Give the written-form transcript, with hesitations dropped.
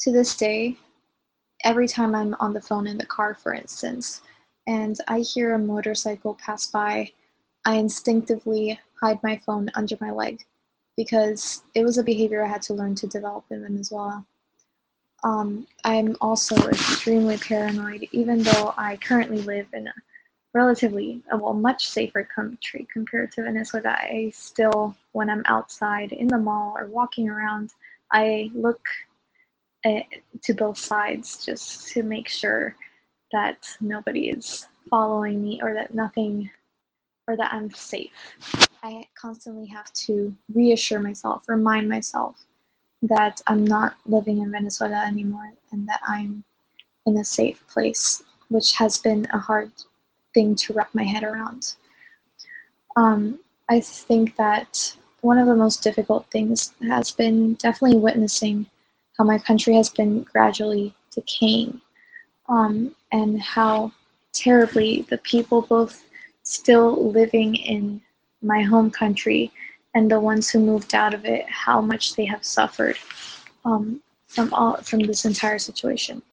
to this day, every time I'm on the phone in the car, for instance, and I hear a motorcycle pass by, I instinctively hide my phone under my leg because it was a behavior I had to learn to develop in them as well. I'm also extremely paranoid, even though I currently live in a relatively, much safer country compared to Venezuela. I still, when I'm outside in the mall or walking around, I look uh, to both sides just to make sure that nobody is following me or that nothing or that I'm safe. I constantly have to reassure myself, remind myself that I'm not living in Venezuela anymore and that I'm in a safe place, which has been a hard thing to wrap my head around. I think that one of the most difficult things has been definitely witnessing how my country has been gradually decaying, and how terribly the people both still living in my home country and the ones who moved out of it, how much they have suffered, from this entire situation.